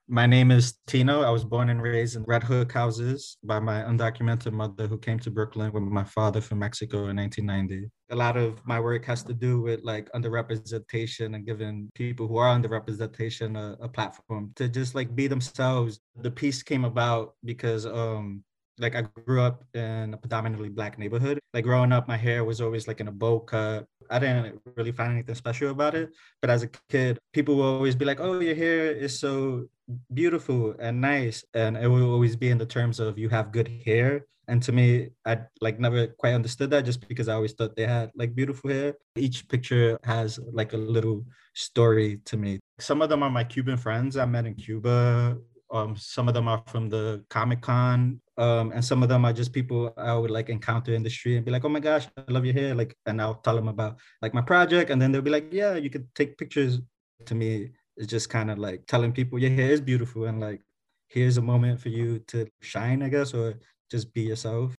My name is Tino. I was born and raised in Red Hook houses by my undocumented mother who came to Brooklyn with my father from Mexico in 1990. A lot of my work has to do with like underrepresentation and giving people who are underrepresentation a platform to just like be themselves. The piece came about because like I grew up in a predominantly black neighborhood. Like growing up, my hair was always like in a bowl cut. I didn't really find anything special about it. But as a kid, people will always be like, "Oh, your hair is so beautiful and nice," and it will always be in the terms of you have good hair. And to me, I like never quite understood that just because I always thought they had like beautiful hair. Each picture has like a little story to me. Some of them are my Cuban friends I met in Cuba. Some of them are from the Comic Con, and some of them are just people I would like encounter in the street and be like, "Oh my gosh, I love your hair!" Like, and I'll tell them about like my project, and then they'll be like, "Yeah, you could take pictures." To me, it's just kind of like telling people your hair is beautiful and like here's a moment for you to shine, I guess, or just be yourself.